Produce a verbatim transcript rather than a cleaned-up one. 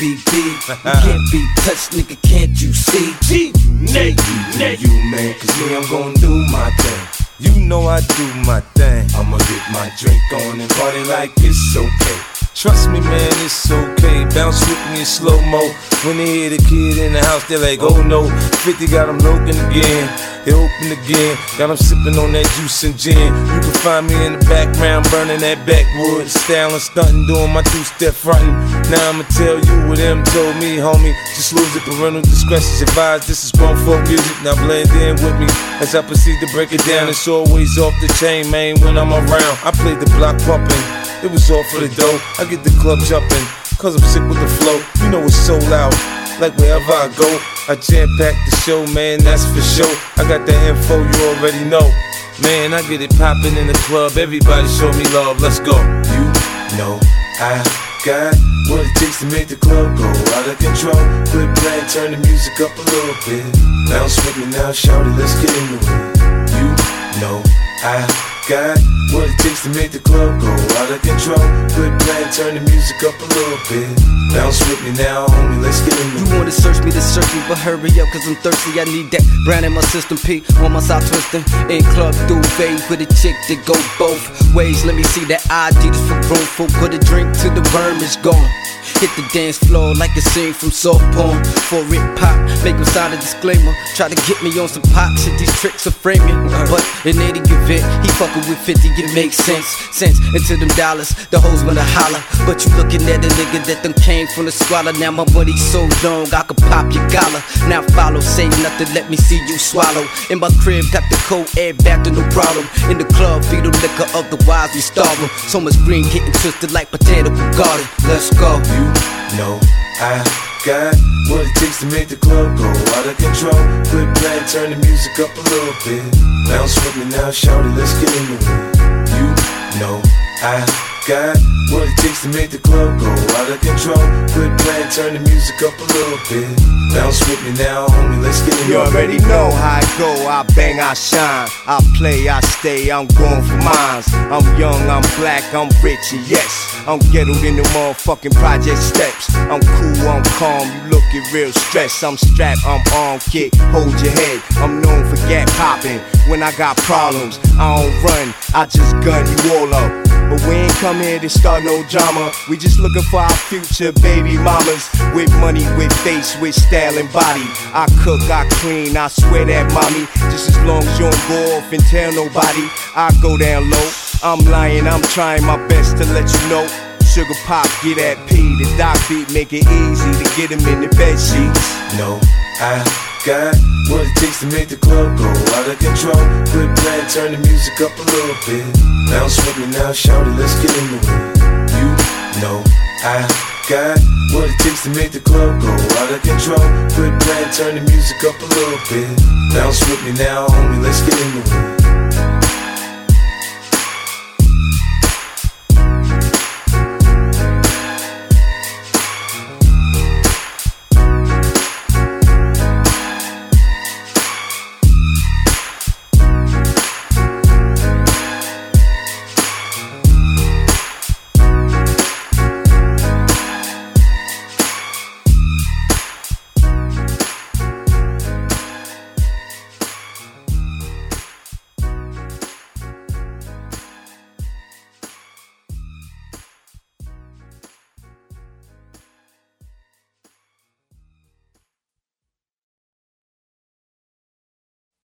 V B. You can't be touched, nigga, can't you see? G, Nate, Nate. You, man, cause me, I'm gon' do my thing. You know I do my thing. I'ma get my drink on and party like it's okay. Trust me, man, it's okay. Bounce with me in slow-mo. When they hear the kid in the house, they're like, oh no. fifty got him looking again. He open again. Got him sipping on that juice and gin. You can find me in the background burning that backwood. Styling, stunting, doing my two-step fronting. Now I'ma tell you what them told me, homie. Just lose it, parental discretion's advised. This is grown folk music, now blend in with me. As I proceed to break it down, it's always off the chain, man, when I'm around. I play the block pumping. It was all for the dough. I get the club jumping, cause I'm sick with the flow. You know it's so loud, like wherever I go. I jam-pack the show, man, that's for sure. I got the info, you already know. Man, I get it poppin' in the club. Everybody show me love, let's go. You know I got what it takes to make the club go out of control. Quit playing, turn the music up a little bit. Bounce with me now, shout it, let's get into it. You know I got what it takes to make the club go out of control. Quit playing, turn the music up a little bit. Bounce with me now, homie, let's get into it. You wanna search me to search me, but hurry up, cause I'm thirsty. I need that brand in my system, P on my side twisting. In club duvet with a chick that go both ways. Let me see that I D this for grown folk. Put a drink till the worm is gone. Hit the dance floor like a scene from soft porn. For it pop, make him sign a disclaimer. Try to get me on some pop shit, these tricks are framing. But in any event, he fucking with fifty, it makes sense. Sense into them dollars, the hoes wanna holler. But you looking at a nigga that done came from the squalor. Now my money so long, I could pop your collar. Now follow, say nothing, let me see you swallow. In my crib, got the cold air back to no problem. In the club, feed them liquor, otherwise we starve them. So much green getting twisted like botanical garden. Let's go. You know I got what it takes to make the club go out of control. Quit playing, turn the music up a little bit. Bounce with me now, shout it, let's get into it. You know I got what it takes to make the club go out of control. Quit playing, turn the music up a little bit. Bounce with me now, homie, let's get into it. You already know how I go, I bang, I shine. I play, I stay, I'm going for mines. I'm young, I'm black, I'm rich, and yes, I'm ghettoed in the motherfucking project steps. I'm cool, I'm calm, you looking real stressed. I'm strapped, I'm on kick, hold your head. I'm known for gap popping. When I got problems, I don't run, I just gun you all up. But we ain't come here to start no drama. We just looking for our future baby mamas. With money, with face, with style and body. I cook, I clean, I swear that mommy. Just as long as you don't go off and tell nobody, I go down low. I'm lying, I'm trying my best to let you know. Sugar pop, get that P. The doc beat, make it easy to get him in the bed sheets. No, I got what it takes to make the club go out of control. Quit playing, turn the music up a little bit. Bounce with me now, shout it, let's get into it. You know I got what it takes to make the club go out of control. Quit playing, turn the music up a little bit. Bounce with me now, homie, let's get into it.